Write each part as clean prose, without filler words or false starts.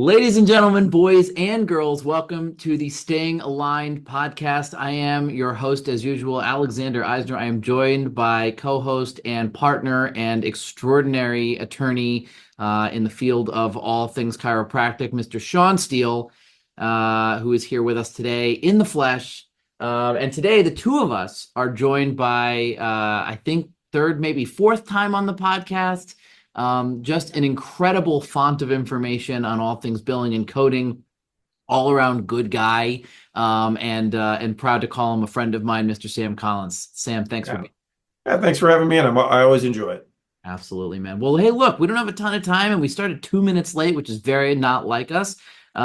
Ladies and gentlemen, boys and girls, welcome to the Staying Aligned podcast. I am your host, as usual, Alexander Eisner. I am joined by co-host and partner and extraordinary attorney in the field of all things chiropractic, Mr. Sean Steele, who is here with us today in the flesh. And today, the two of us are joined by, I think, third, maybe fourth time on the podcast. Just an incredible font of information on all things billing and coding, all around good guy, and proud to call him a friend of mine, Mr. Sam Collins. Sam, thanks for being here. Thanks for having me in. I always enjoy it. Absolutely, man. Well, hey, look, we don't have a ton of time, and we started 2 minutes late, which is very not like us.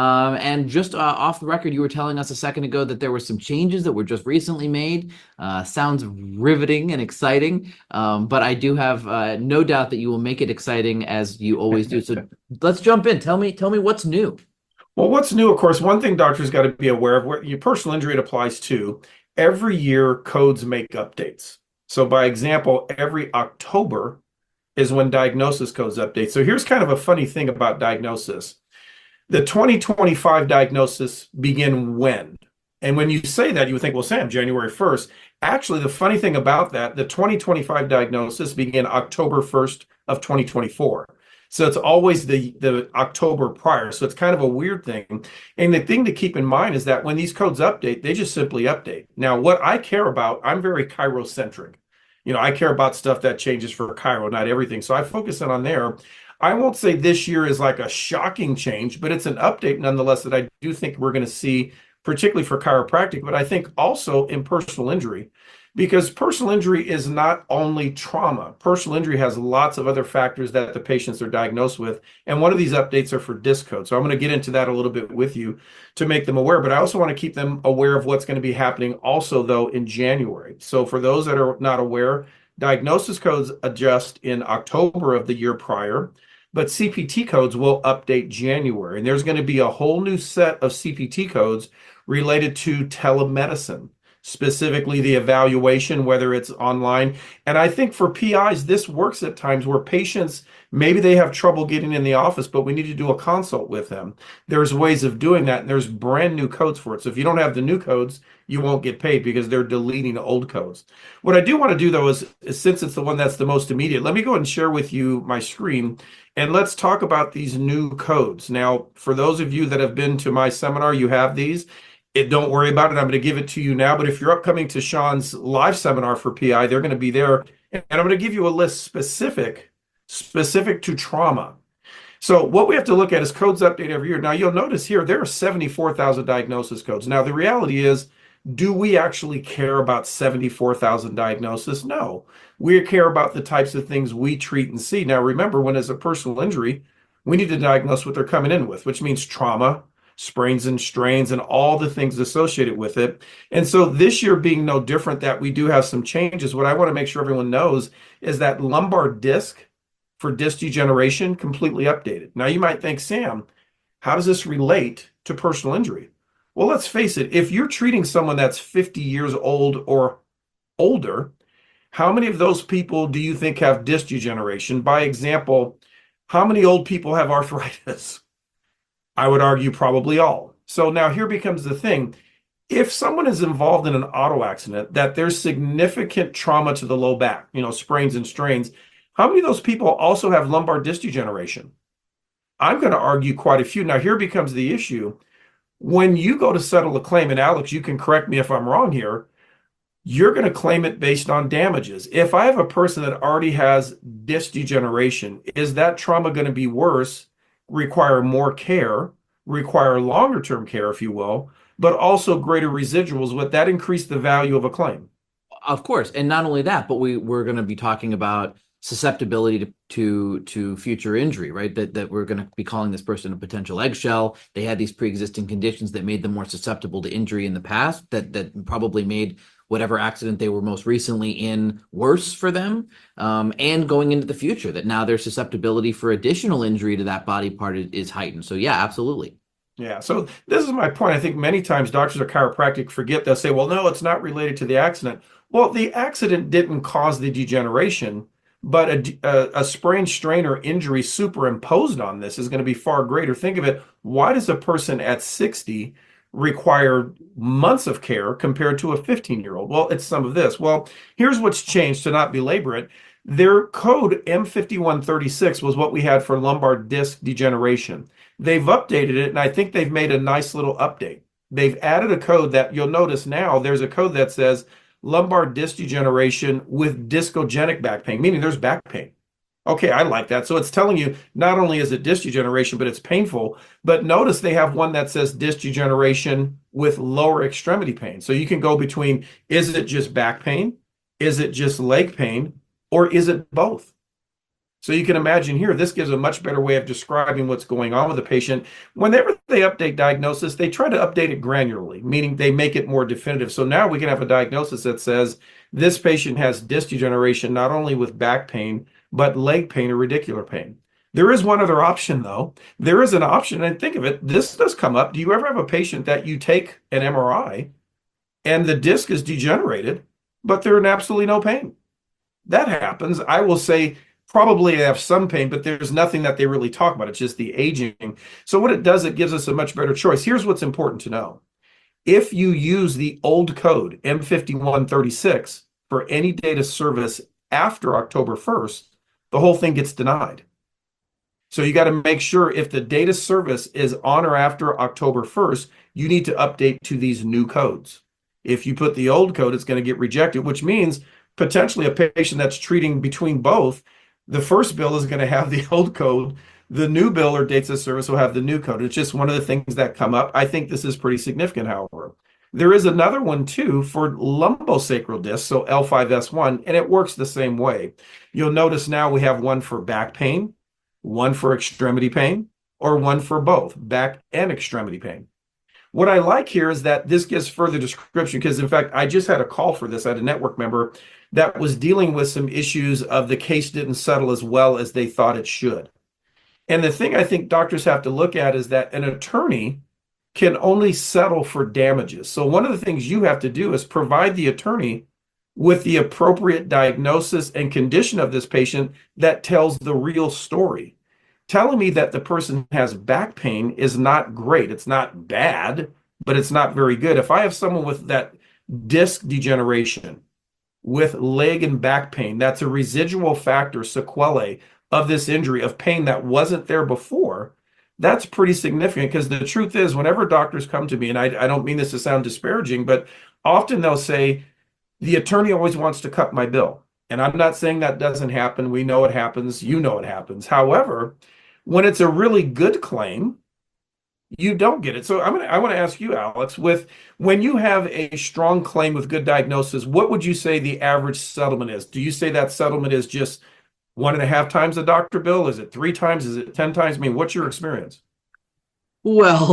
And just off the record, you were telling us a second ago that there were some changes that were just recently made. Sounds riveting and exciting, but I do have no doubt that you will make it exciting as you always do. So let's jump in. Tell me what's new. Well, what's new, of course, one thing doctors got to be aware of, where your personal injury it applies to, every year codes make updates. So by example, every October is when diagnosis codes update. So here's kind of a funny thing about diagnosis. The 2025 diagnosis begin when? And when you say that, you would think, well, Sam, January 1st. Actually, the funny thing about that, the 2025 diagnosis began October 1st of 2024. So it's always the October prior. So it's kind of a weird thing. And the thing to keep in mind is that when these codes update, they just simply update. Now, what I care about, I'm very chirocentric. I care about stuff that changes for chiro, not everything. So I focus in on there. I won't say this year is like a shocking change, but it's an update nonetheless that I do think we're going to see, particularly for chiropractic, but I think also in personal injury, because personal injury is not only trauma. Personal injury has lots of other factors that the patients are diagnosed with, and one of these updates are for disc code. So I'm going to get into that a little bit with you to make them aware, but I also want to keep them aware of what's going to be happening also, though, in January. So for those that are not aware, diagnosis codes adjust in October of the year prior, but CPT codes will update January. And there's going to be a whole new set of CPT codes related to telemedicine, specifically the evaluation, whether it's online. And I think for PIs, this works at times where patients, maybe they have trouble getting in the office, but we need to do a consult with them. There's ways of doing that, and there's brand new codes for it. So if you don't have the new codes, you won't get paid because they're deleting old codes. What I do want to do, though, is since it's the one that's the most immediate, let me go ahead and share with you my screen, and let's talk about these new codes. Now, for those of you that have been to my seminar, you have these. Don't worry about it. I'm going to give it to you now. But if you're upcoming to Sean's live seminar for PI, they're going to be there. And I'm going to give you a list specific to trauma. So what we have to look at is codes update every year. Now, you'll notice here, there are 74,000 diagnosis codes. Now, the reality is, do we actually care about 74,000 diagnoses? No. We care about the types of things we treat and see. Now, remember, when it's a personal injury, we need to diagnose what they're coming in with, which means trauma, sprains and strains, and all the things associated with it. And so this year being no different, that we do have some changes. What I want to make sure everyone knows is that lumbar disc for disc degeneration completely updated. Now, you might think, Sam, how does this relate to personal injury? Well, let's face it, if you're treating someone that's 50 years old or older, how many of those people do you think have disc degeneration? By example, how many old people have arthritis? I would argue probably all. So now here becomes the thing. If someone is involved in an auto accident, that there's significant trauma to the low back, sprains and strains, how many of those people also have lumbar disc degeneration? I'm going to argue quite a few. Now here becomes the issue. When you go to settle a claim, and Alex, you can correct me if I'm wrong here, you're going to claim it based on damages. If I have a person that already has disc degeneration, is that trauma going to be worse, require more care, require longer term care, if you will, but also greater residuals? Would that increase the value of a claim? Of course. And not only that, but we're going to be talking about susceptibility to future injury, right? That we're going to be calling this person a potential eggshell. They had these pre-existing conditions that made them more susceptible to injury in the past, that probably made whatever accident they were most recently in worse for them, and going into the future, that now their susceptibility for additional injury to that body part is heightened. So yeah, absolutely. Yeah, so this is my point. I think many times doctors of chiropractic forget. They'll say, well, no, it's not related to the accident. Well, the accident didn't cause the degeneration, but a sprain, strain, or injury superimposed on this is going to be far greater. Think of it, Why does a person at 60 require months of care compared to a 15-year-old? Well, it's some of this. Well, here's what's changed to not belabor it. Their code M5136 was what we had for lumbar disc degeneration. They've updated it, and I think they've made a nice little update. They've added a code that you'll notice now there's a code that says lumbar disc degeneration with discogenic back pain, meaning there's back pain. Okay, I like that. So it's telling you not only is it disc degeneration, but it's painful. But notice they have one that says disc degeneration with lower extremity pain. So you can go between, is it just back pain? Is it just leg pain? Or is it both? So you can imagine here, this gives a much better way of describing what's going on with the patient. Whenever they update diagnosis, they try to update it granularly, meaning they make it more definitive. So now we can have a diagnosis that says this patient has disc degeneration, not only with back pain, but leg pain or radicular pain. There is one other option, though. There is an option, and think of it, this does come up. Do you ever have a patient that you take an MRI and the disc is degenerated, but they're in absolutely no pain? That happens. I will say probably they have some pain, but there's nothing that they really talk about. It's just the aging. So what it does, it gives us a much better choice. Here's what's important to know. If you use the old code, M5136, for any data service after October 1st, the whole thing gets denied. So you got to make sure if the data service is on or after October 1st, you need to update to these new codes. If you put the old code, it's going to get rejected, which means potentially a patient that's treating between both, the first bill is going to have the old code. The new bill or dates of service will have the new code. It's just one of the things that come up. I think this is pretty significant, however. There is another one too for lumbosacral disc, so L5S1, and it works the same way. You'll notice now we have one for back pain, one for extremity pain, or one for both back and extremity pain. What I like here is that this gives further description because, in fact, I just had a call for this. I had a network member that was dealing with some issues of the case didn't settle as well as they thought it should. And the thing I think doctors have to look at is that an attorney can only settle for damages. So one of the things you have to do is provide the attorney with the appropriate diagnosis and condition of this patient that tells the real story. Telling me that the person has back pain is not great. It's not bad, but it's not very good. If I have someone with that disc degeneration, with leg and back pain, that's a residual factor, sequelae of this injury, of pain that wasn't there before, that's pretty significant because the truth is, whenever doctors come to me, and I don't mean this to sound disparaging, but often they'll say, the attorney always wants to cut my bill. And I'm not saying that doesn't happen. We know it happens. You know it happens. However, when it's a really good claim, you don't get it. So I want to ask you, Alex, when you have a strong claim with good diagnosis, what would you say the average settlement is? Do you say that settlement is just 1.5 times the doctor bill? Is it 3 times? Is it 10 times? I mean, what's your experience? Well,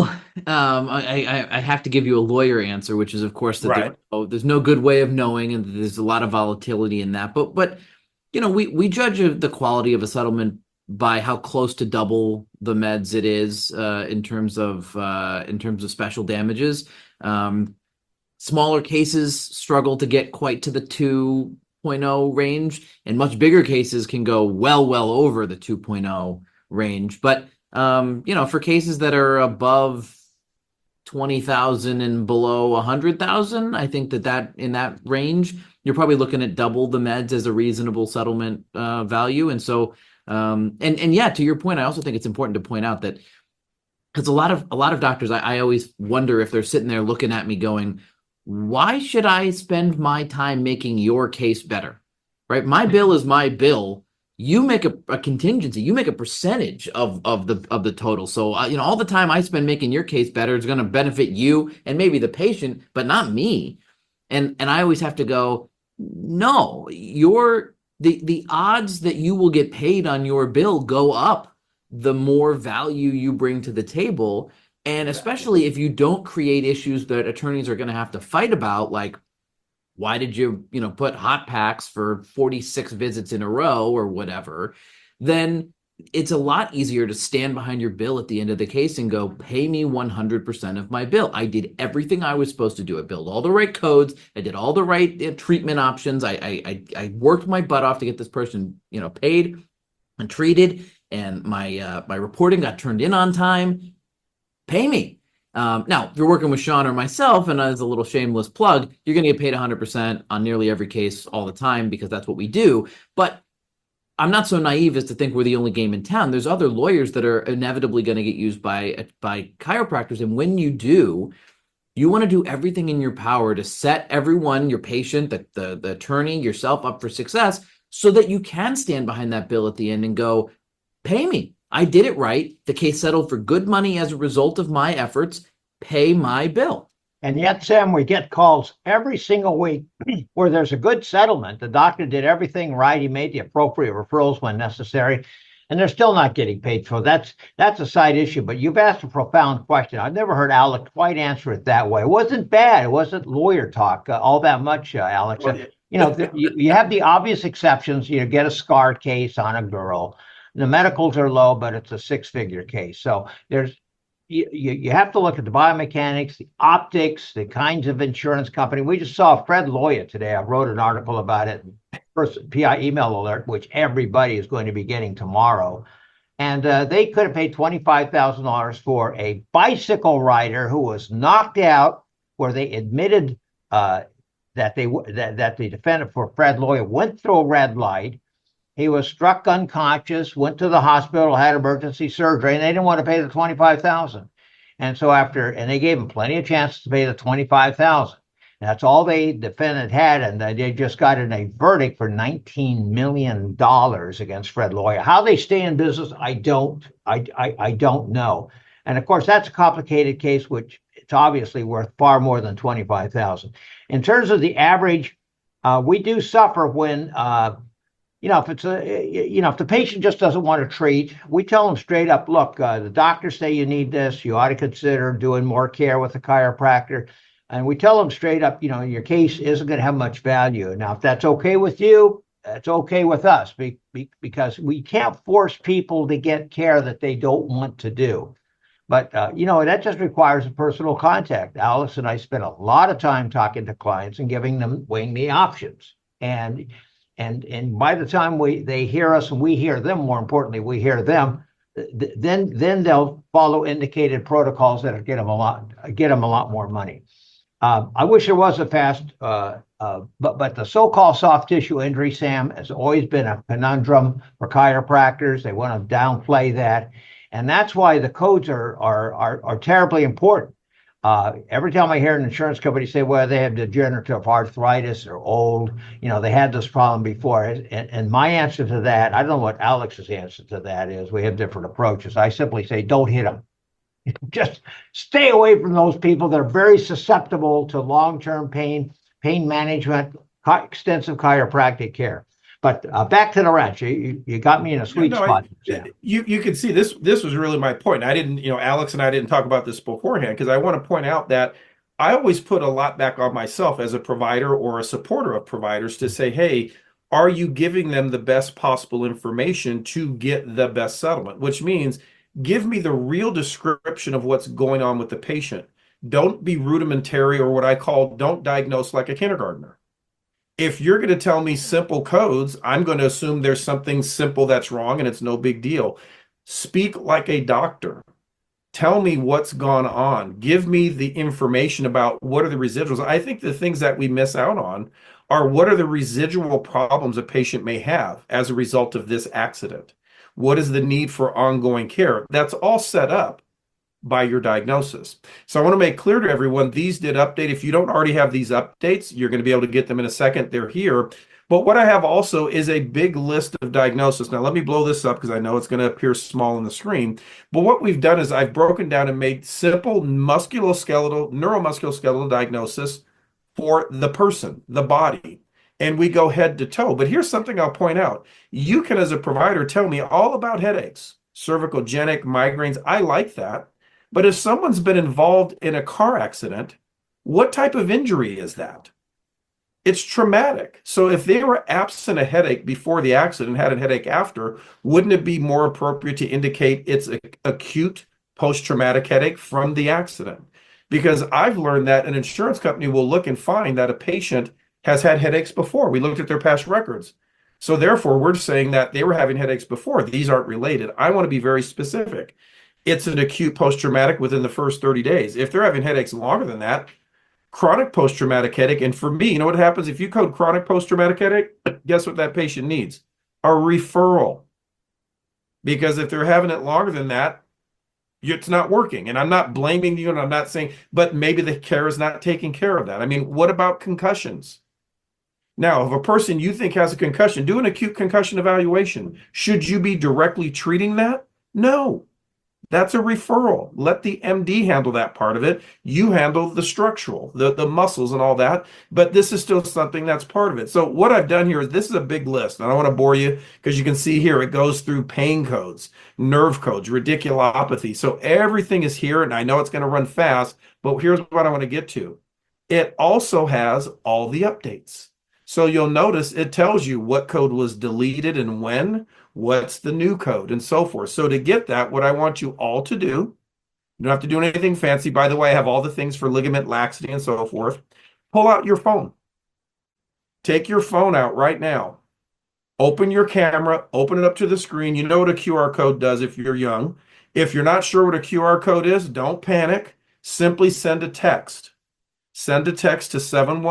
I have to give you a lawyer answer, which is, of course, that there's no good way of knowing, and there's a lot of volatility in that. But we judge the quality of a settlement by how close to double the meds it is in terms of special damages. Smaller cases struggle to get quite to the 2.0 range, and much bigger cases can go well over the 2.0 range. But for cases that are above 20,000 and below 100,000, I think that in that range, you're probably looking at double the meds as a reasonable settlement value. And so, yeah, to your point, I also think it's important to point out that because a lot of doctors, I always wonder if they're sitting there looking at me going, why should I spend my time making your case better? Right? My bill is my bill. You make a contingency, you make a percentage of the total. So, all the time I spend making your case better is going to benefit you and maybe the patient, but not me. And I always have to go, no, the odds that you will get paid on your bill go up the more value you bring to the table. And especially if you don't create issues that attorneys are going to have to fight about, like, why did you, put hot packs for 46 visits in a row or whatever, then it's a lot easier to stand behind your bill at the end of the case and go, pay me 100% of my bill. I did everything I was supposed to do. I billed all the right codes. I did all the right treatment options. I worked my butt off to get this person, paid and treated, and my reporting got turned in on time. pay me. Now, if you're working with Sean or myself, and as a little shameless plug, you're going to get paid 100% on nearly every case all the time because that's what we do. But I'm not so naive as to think we're the only game in town. There's other lawyers that are inevitably going to get used by chiropractors. And when you do, you want to do everything in your power to set everyone, your patient, the attorney, yourself up for success so that you can stand behind that bill at the end and go, pay me. I did it right. The case settled for good money as a result of my efforts. Pay my bill. And yet, Sam, we get calls every single week where there's a good settlement. The doctor did everything right. He made the appropriate referrals when necessary, and they're still not getting paid. So that's a side issue. But you've asked a profound question. I've never heard Alex quite answer it that way. It wasn't bad. It wasn't lawyer talk all that much, Alex. Well, you have the obvious exceptions. You get a scar case on a girl. The medicals are low, but it's a six-figure case. So you have to look at the biomechanics, the optics, the kinds of insurance company. We just saw Fred Loya today. I wrote an article about it. First PI email alert, which everybody is going to be getting tomorrow. And they could have paid $25,000 for a bicycle rider who was knocked out, where they admitted that the defendant for Fred Loya went through a red light. He was struck unconscious, went to the hospital, had emergency surgery, and they didn't want to pay the $25,000. And so and they gave him plenty of chances to pay the $25,000. That's all the defendant had, and they just got in a verdict for $19 million against Fred Loya. How they stay in business, I don't know. And of course, that's a complicated case, which it's obviously worth far more than $25,000. In terms of the average, we do suffer when if the patient just doesn't want to treat, we tell them straight up, look, the doctors say you need this, you ought to consider doing more care with a chiropractor. And we tell them straight up, your case isn't going to have much value. Now, if that's okay with you, that's okay with us, because we can't force people to get care that they don't want to do. But, that just requires a personal contact. Alex and I spend a lot of time talking to clients and weighing the options. And by the time they hear us and we hear them, more importantly, we hear them, then they'll follow indicated protocols that'll get them a lot more money. I wish there was a fast, but the so-called soft tissue injury, Sam, has always been a conundrum for chiropractors. They want to downplay that, and that's why the codes are terribly important. Every time I hear an insurance company say, well, they have degenerative arthritis or old, they had this problem before. And my answer to that, I don't know what Alex's answer to that is. We have different approaches. I simply say, don't hit them. Just stay away from those people that are very susceptible to long-term pain management, extensive chiropractic care. But back to the ranch, you got me in a sweet spot. Yeah. You can see this was really my point. I didn't, Alex and I didn't talk about this beforehand, because I want to point out that I always put a lot back on myself as a provider or a supporter of providers to say, hey, are you giving them the best possible information to get the best settlement? Which means give me the real description of what's going on with the patient. Don't be rudimentary, or what I call don't diagnose like a kindergartner. If you're going to tell me simple codes, I'm going to assume there's something simple that's wrong and it's no big deal. Speak like a doctor. Tell me what's gone on. Give me the information about what are the residuals. I think the things that we miss out on are what are the residual problems a patient may have as a result of this accident. What is the need for ongoing care? That's all set up by your diagnosis. So I want to make clear to everyone, these did update. If you don't already have these updates, you're going to be able to get them in a second. They're here. But what I have also is a big list of diagnoses. Now, let me blow this up because I know it's going to appear small on the screen. But what we've done is I've broken down and made simple neuromusculoskeletal diagnosis for the person, the body. And we go head to toe. But here's something I'll point out. You can, as a provider, tell me all about headaches, cervicogenic, migraines. I like that. But if someone's been involved in a car accident, what type of injury is that? It's traumatic. So if they were absent a headache before the accident, had a headache after, wouldn't it be more appropriate to indicate it's an acute post-traumatic headache from the accident? Because I've learned that an insurance company will look and find that a patient has had headaches before. We looked at their past records. So therefore, we're saying that they were having headaches before. These aren't related. I want to be very specific. it's an acute post-traumatic within the first 30 days. If they're having headaches longer than that, chronic post-traumatic headache. And for me, you know what happens if you code chronic post-traumatic headache? Guess what that patient needs? A referral. Because if they're having it longer than that, it's not working. And I'm not blaming you, and I'm not saying, but maybe the care is not taking care of that. I mean, what about concussions? Now, if a person you think has a concussion, do an acute concussion evaluation. Should you be directly treating that? No. That's a referral. Let the MD handle that part of it. You handle the structural, the muscles and all that. But this is still something that's part of it. So what I've done here is this is a big list. I don't want to bore you because you can see here it goes through pain codes, nerve codes, radiculopathy. So everything is here, and I know it's going to run fast, but here's what I want to get to. It also has all the updates. So you'll notice it tells you what code was deleted and when, what's the new code, and so forth. So to get that, what I want you all to do, you don't have to do anything fancy. By the way, I have all the things for ligament laxity and so forth. Pull out your phone. Take your phone out right now. Open your camera, open it up to the screen. You know what a QR code does if you're young. If you're not sure what a QR code is, don't panic. Simply send a text. Send a text to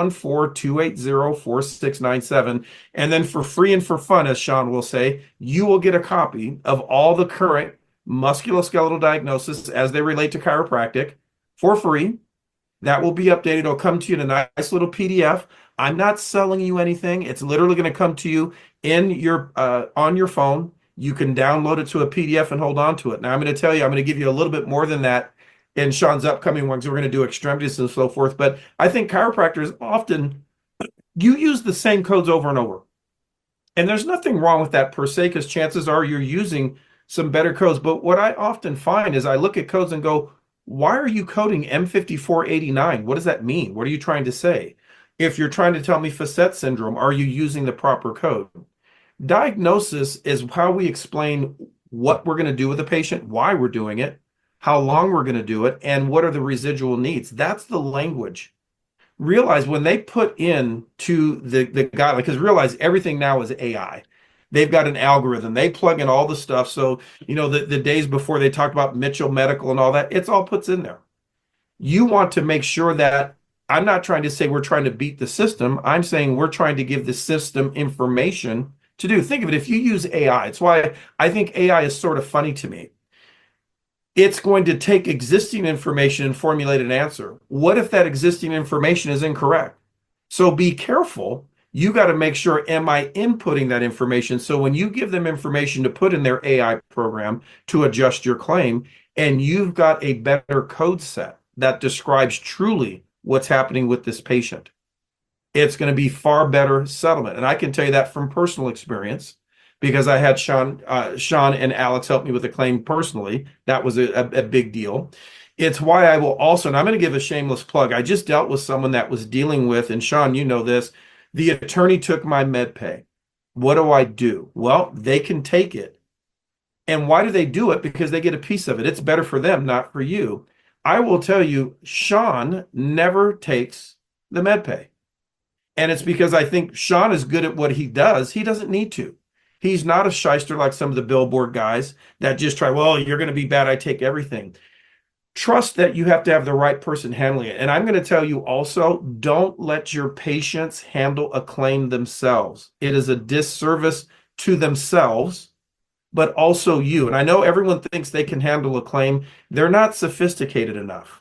714-280-4697. And then for free and for fun, as Sean will say, you will get a copy of all the current musculoskeletal diagnoses as they relate to chiropractic for free. That will be updated. It'll come to you in a nice little PDF. I'm not selling you anything. It's literally going to come to you in your on your phone. You can download it to a PDF and hold on to it. Now, I'm going to tell you, I'm going to give you a little bit more than that in Sean's upcoming ones. We're going to do extremities and so forth. But I think chiropractors often, you use the same codes over and over. And there's nothing wrong with that per se, because chances are you're using some better codes. But what I often find is I look at codes and go, why are you coding M5489? What does that mean? What are you trying to say? If you're trying to tell me facet syndrome, are you using the proper code? Diagnosis is how we explain what we're going to do with the patient, why we're doing it, how long we're going to do it, and what are the residual needs. That's the language. Realize when they put in to the guideline, because realize everything now is AI. They've got an algorithm. They plug in all the stuff. So, you know, the days before they talked about Mitchell Medical and all that, it's all puts in there. You want to make sure that I'm not trying to say we're trying to beat the system. I'm saying we're trying to give the system information to do. Think of it. If you use AI, it's why I think AI is sort of funny to me. It's going to take existing information and formulate an answer. What if that existing information is incorrect? So be careful. You got to make sure, am I inputting that information? So when you give them information to put in their AI program to adjust your claim, and you've got a better code set that describes truly what's happening with this patient, it's going to be far better settlement. And I can tell you that from personal experience, because I had Sean and Alex help me with the claim personally. That was a big deal. It's why I will also, and I'm going to give a shameless plug. I just dealt with someone that was dealing with, and Sean, you know this, the attorney took my med pay. What do? Well, they can take it. And why do they do it? Because they get a piece of it. It's better for them, not for you. I will tell you, Sean never takes the med pay. And it's because I think Sean is good at what he does. He doesn't need to. He's not a shyster like some of the billboard guys that just try, well, you're going to be bad, I take everything. Trust that you have to have the right person handling it. And I'm going to tell you also, don't let your patients handle a claim themselves. It is a disservice to themselves, but also you. And I know everyone thinks they can handle a claim. They're not sophisticated enough.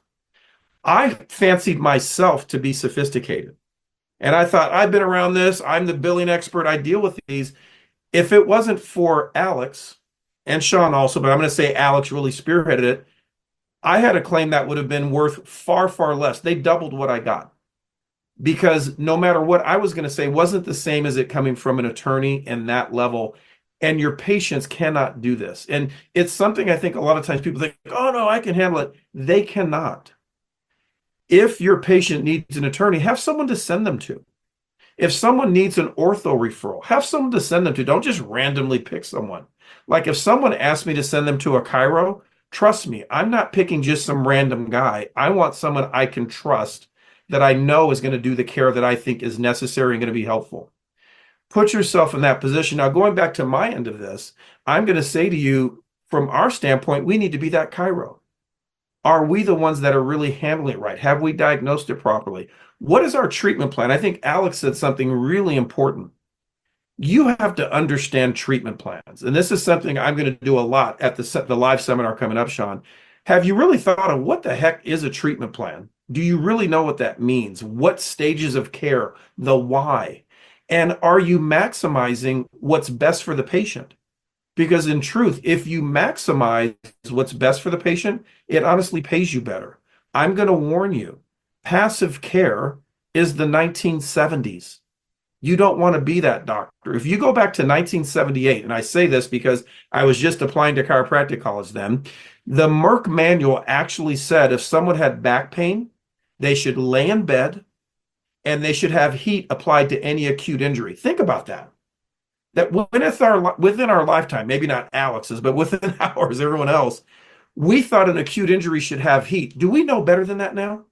I fancied myself to be sophisticated. And I thought, I've been around this. I'm the billing expert. I deal with these. If it wasn't for Alex and Sean also, but I'm going to say Alex really spearheaded it, I had a claim that would have been worth far, far less. They doubled what I got, because no matter what I was going to say wasn't the same as it coming from an attorney and that level. And your patients cannot do this. And it's something I think a lot of times people think, oh, no, I can handle it. They cannot. If your patient needs an attorney, have someone to send them to. If someone needs an ortho referral, have someone to send them to. Don't just randomly pick someone. Like if someone asks me to send them to a chiro, trust me, I'm not picking just some random guy. I want someone I can trust, that I know is going to do the care that I think is necessary and going to be helpful. Put yourself in that position. Now, going back to my end of this, I'm going to say to you, from our standpoint, we need to be that chiro. Are we the ones that are really handling it right? Have we diagnosed it properly? What is our treatment plan? I think Alex said something really important. You have to understand treatment plans. And this is something I'm going to do a lot at the live seminar coming up, Sean. Have you really thought of what the heck is a treatment plan? Do you really know what that means? What stages of care, the why? And are you maximizing what's best for the patient? Because in truth, if you maximize what's best for the patient, it honestly pays you better. I'm going to warn you, passive care is the 1970s. You don't want to be that doctor. If you go back to 1978, and I say this because I was just applying to chiropractic college then, the Merck manual actually said if someone had back pain, they should lay in bed and they should have heat applied to any acute injury. Think about that. That within our lifetime, maybe not Alex's, but within ours, everyone else, we thought an acute injury should have heat. Do we know better than that now?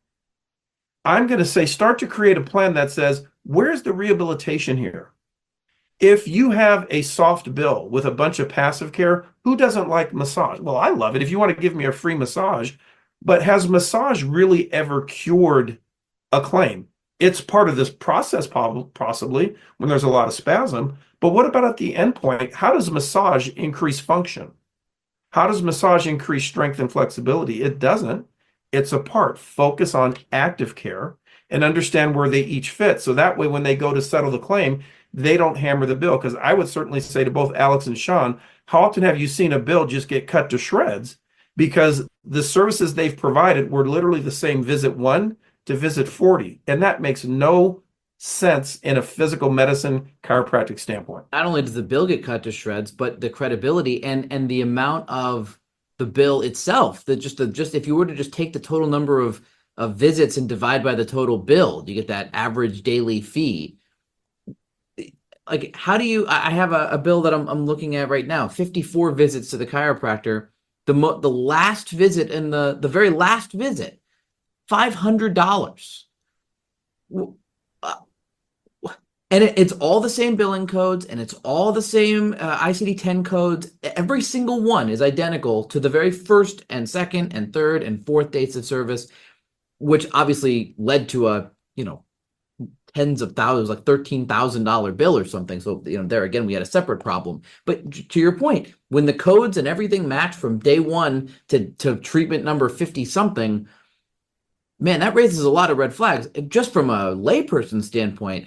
I'm going to say start to create a plan that says, where's the rehabilitation here? If you have a soft bill with a bunch of passive care, who doesn't like massage? Well, I love it if you want to give me a free massage, but has massage really ever cured a claim? It's part of this process, possibly, when there's a lot of spasm. But what about at the end point? How does massage increase function? How does massage increase strength and flexibility? It doesn't. It's a part. Focus on active care and understand where they each fit. So that way, when they go to settle the claim, they don't hammer the bill. Because I would certainly say to both Alex and Sean, how often have you seen a bill just get cut to shreds? Because the services they've provided were literally the same visit 1 to visit 40. And that makes no sense in a physical medicine chiropractic standpoint. Not only does the bill get cut to shreds, but the credibility and the amount of the bill itself, that just if you were to just take the total number of visits and divide by the total bill, you get that average daily fee. Like, how do you, I have a bill that I'm looking at right now, 54 visits to the chiropractor. The last visit and the very last visit, $500. And it's all the same billing codes, and it's all the same ICD-10 codes. Every single one is identical to the very first and second and third and fourth dates of service, which obviously led to a, tens of thousands, like $13,000 bill or something. So, there again, we had a separate problem. But to your point, when the codes and everything match from day one to treatment number 50 something, man, that raises a lot of red flags. Just from a layperson standpoint,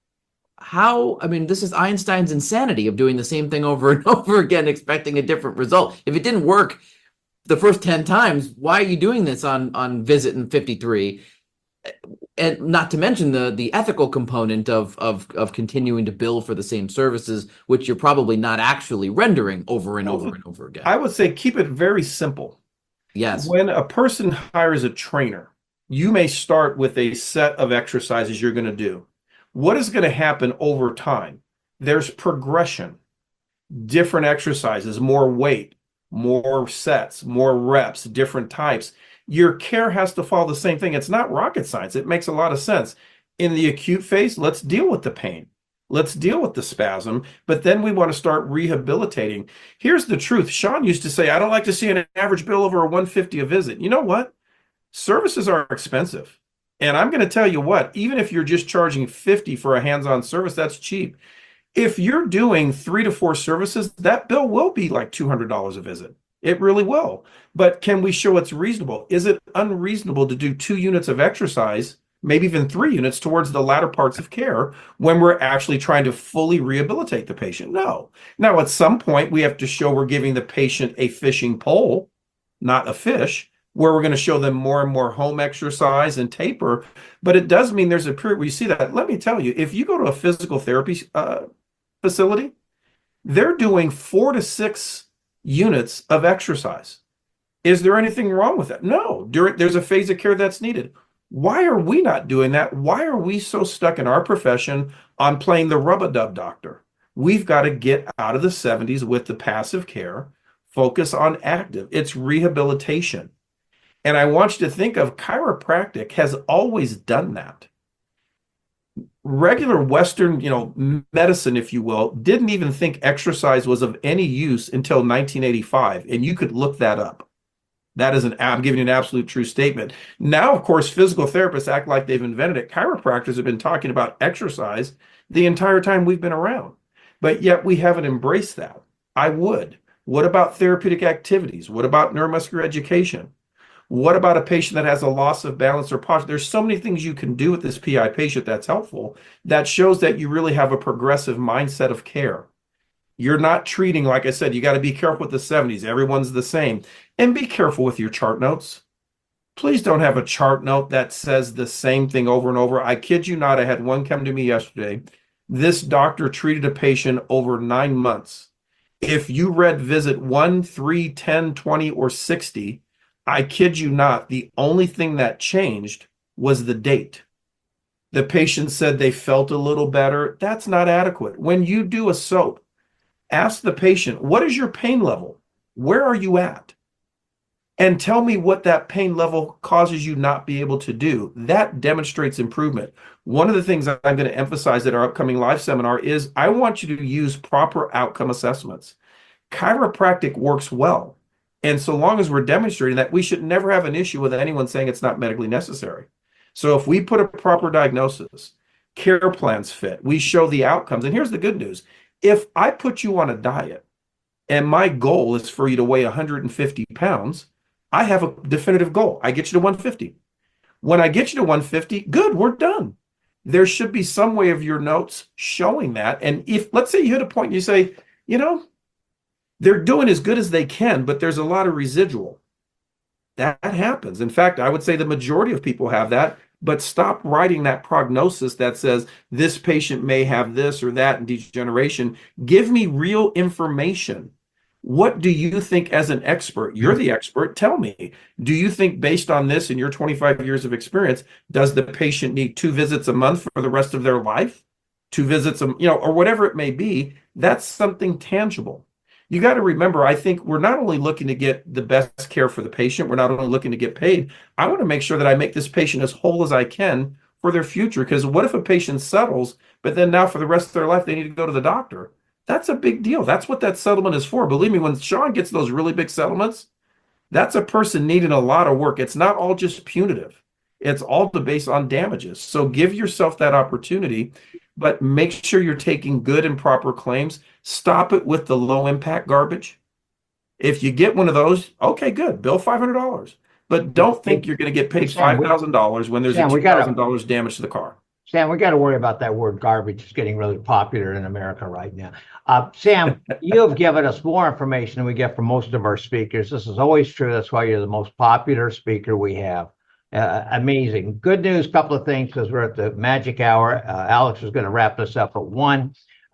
this is Einstein's insanity of doing the same thing over and over again, expecting a different result. If it didn't work the first 10 times, why are you doing this on visit in 53? And not to mention the ethical component of continuing to bill for the same services, which you're probably not actually rendering over and over and over again. I would say keep it very simple. Yes. When a person hires a trainer, you may start with a set of exercises you're going to do. What is going to happen over time? There's progression, different exercises, more weight, more sets, more reps, different types. Your care has to follow the same thing. It's not rocket science. It makes a lot of sense. In the acute phase, let's deal with the pain. Let's deal with the spasm, but then we want to start rehabilitating. Here's the truth. Sean used to say, I don't like to see an average bill over a 150 a visit. You know what? Services are expensive. And I'm going to tell you what, even if you're just charging 50 for a hands-on service, that's cheap. If you're doing 3 to 4 services, that bill will be like $200 a visit. It really will. But can we show it's reasonable? Is it unreasonable to do 2 units of exercise, maybe even 3 units towards the latter parts of care when we're actually trying to fully rehabilitate the patient? No. Now, at some point, we have to show we're giving the patient a fishing pole, not a fish, where we're going to show them more and more home exercise and taper. But it does mean there's a period where you see that. Let me tell you, if you go to a physical therapy facility, they're doing 4 to 6 units of exercise. Is there anything wrong with that? No. There's a phase of care that's needed. Why are we not doing that? Why are we so stuck in our profession on playing the rub-a-dub doctor? We've got to get out of the 70s with the passive care, focus on active. It's rehabilitation. And I want you to think of chiropractic has always done that. regular Western, medicine, if you will, didn't even think exercise was of any use until 1985. And you could look that up. I'm giving you an absolute true statement. Now, of course, physical therapists act like they've invented it. Chiropractors have been talking about exercise the entire time we've been around, but yet we haven't embraced that. I would. What about therapeutic activities? What about neuromuscular education? What about a patient that has a loss of balance or posture? There's so many things you can do with this PI patient that's helpful, that shows that you really have a progressive mindset of care. You're not treating, like I said, you got to be careful with the 70s. Everyone's the same. And be careful with your chart notes. Please don't have a chart note that says the same thing over and over. I kid you not, I had one come to me yesterday. This doctor treated a patient over 9 months. If you read visit 1, 3, 10, 20, or 60, I kid you not, the only thing that changed was the date. The patient said they felt a little better. That's not adequate. When you do a SOAP, ask the patient, what is your pain level? Where are you at? And tell me what that pain level causes you not be able to do. That demonstrates improvement. One of the things I'm going to emphasize at our upcoming live seminar is I want you to use proper outcome assessments. Chiropractic works well. And so long as we're demonstrating that, we should never have an issue with anyone saying it's not medically necessary. So if we put a proper diagnosis, care plans fit, we show the outcomes. And here's the good news. If I put you on a diet and my goal is for you to weigh 150 pounds, I have a definitive goal. I get you to 150. When I get you to 150, good, we're done. There should be some way of your notes showing that. And if, let's say you hit a point and you say, they're doing as good as they can, but there's a lot of residual. That happens. In fact, I would say the majority of people have that, but stop writing that prognosis that says this patient may have this or that and degeneration. Give me real information. What do you think as an expert? You're the expert. Tell me, do you think based on this and your 25 years of experience, does the patient need 2 visits a month for the rest of their life? 2 visits, or whatever it may be? That's something tangible. You got to remember, I think we're not only looking to get the best care for the patient, we're not only looking to get paid. I want to make sure that I make this patient as whole as I can for their future. Because what if a patient settles, but then now for the rest of their life, they need to go to the doctor? That's a big deal. That's what that settlement is for. Believe me, when Sean gets those really big settlements, that's a person needing a lot of work. It's not all just punitive. It's all based on damages. So give yourself that opportunity, but make sure you're taking good and proper claims. Stop it with the low impact garbage. If you get one of those, okay, good. Bill $500. But don't think you're going to get paid $5,000 when there's $2,000 damage to the car. Sam, we got to worry about that word garbage. It's getting really popular in America right now. Sam, you have given us more information than we get from most of our speakers. This is always true. That's why you're the most popular speaker we have. Amazing. Good news, couple of things, because we're at the magic hour. Alex is going to wrap this up at 1.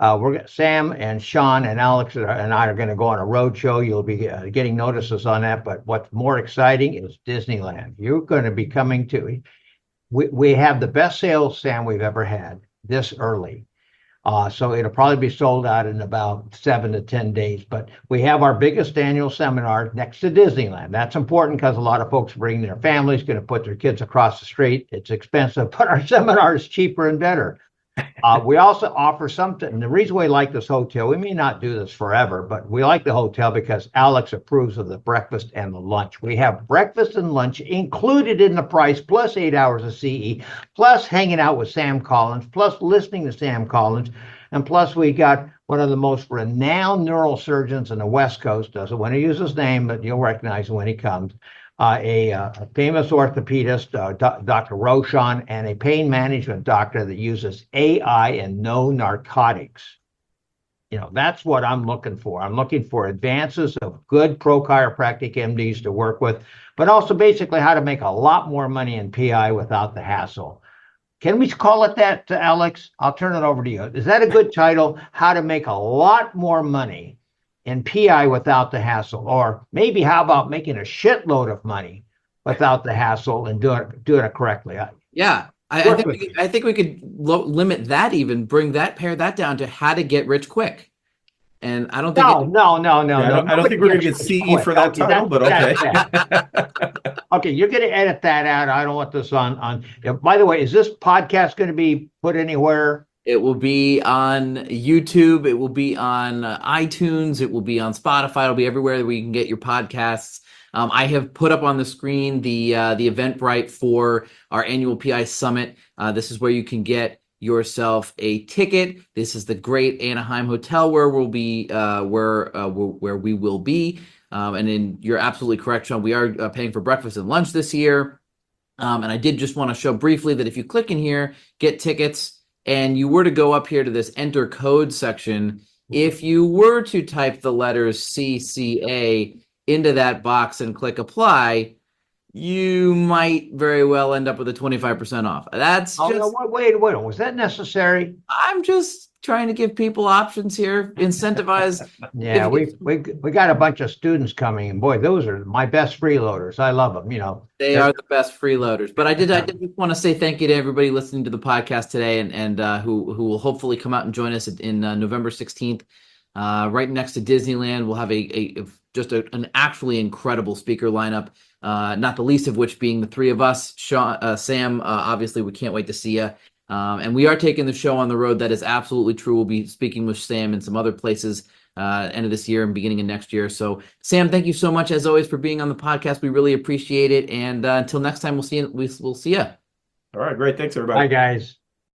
Sam and Sean and Alex and I are going to go on a road show. You'll be getting notices on that. But what's more exciting is Disneyland. You're going to be coming to. We have the best sales, Sam, we've ever had this early. So it'll probably be sold out in about 7 to 10 days. But we have our biggest annual seminar next to Disneyland. That's important because a lot of folks bring their families, going to put their kids across the street. It's expensive, but our seminar is cheaper and better. We also offer something. And the reason we like this hotel, we may not do this forever, but we like the hotel because Alex approves of the breakfast and the lunch. We have breakfast and lunch included in the price, plus 8 hours of CE, plus hanging out with Sam Collins, plus listening to Sam Collins. And plus we got one of the most renowned neurosurgeons in the West Coast. Doesn't want to use his name, but you'll recognize him when he comes. A famous orthopedist, Dr. Roshan, and a pain management doctor that uses AI and no narcotics. That's what I'm looking for. I'm looking for advances of good pro chiropractic MDs to work with, but also basically how to make a lot more money in PI without the hassle. Can we call it that, Alex? I'll turn it over to you. Is that a good title? How to make a lot more money in PI without the hassle? Or maybe how about making a shitload of money without the hassle and doing it correctly? Yeah, I think we could limit that, even pare that down to how to get rich quick. and I don't think No, no, no, no, Yeah, no. I don't think we're going to get Nobody CE gets for that quit. title, but okay. That's okay, you're going to edit that out. I don't want this on. Yeah, by the way, is this podcast going to be put anywhere? it will be on YouTube. It will be on iTunes. It will be on Spotify. It'll be everywhere where you can get your podcasts. I have put up on the screen the Eventbrite for our annual PI Summit. This is where you can get yourself a ticket. This is the Great Anaheim Hotel where we'll be, where we will be. And then you're absolutely correct, Sean. We are paying for breakfast and lunch this year. And I did just want to show briefly that if you click in here, get tickets, and you were to go up here to this enter code section, if you were to type the letters CCA into that box and click apply, you might very well end up with a 25% off. That's Oh, just, no, wait, was that necessary? I'm just trying to give people options here, incentivize. Yeah, If- we got a bunch of students coming, and boy, those are my best freeloaders. I love them. They are the best freeloaders. But I did just want to say thank you to everybody listening to the podcast today, and who will hopefully come out and join us in November 16th, right next to Disneyland. We'll have an actually incredible speaker lineup. Not the least of which being the three of us. Sean, Sam, obviously we can't wait to see you. And we are taking the show on the road. That is absolutely true. We'll be speaking with Sam in some other places end of this year and beginning of next year. So Sam, thank you so much as always for being on the podcast. We really appreciate it. And until next time, we'll see you. All All right, great. Thanks, everybody. Bye, guys.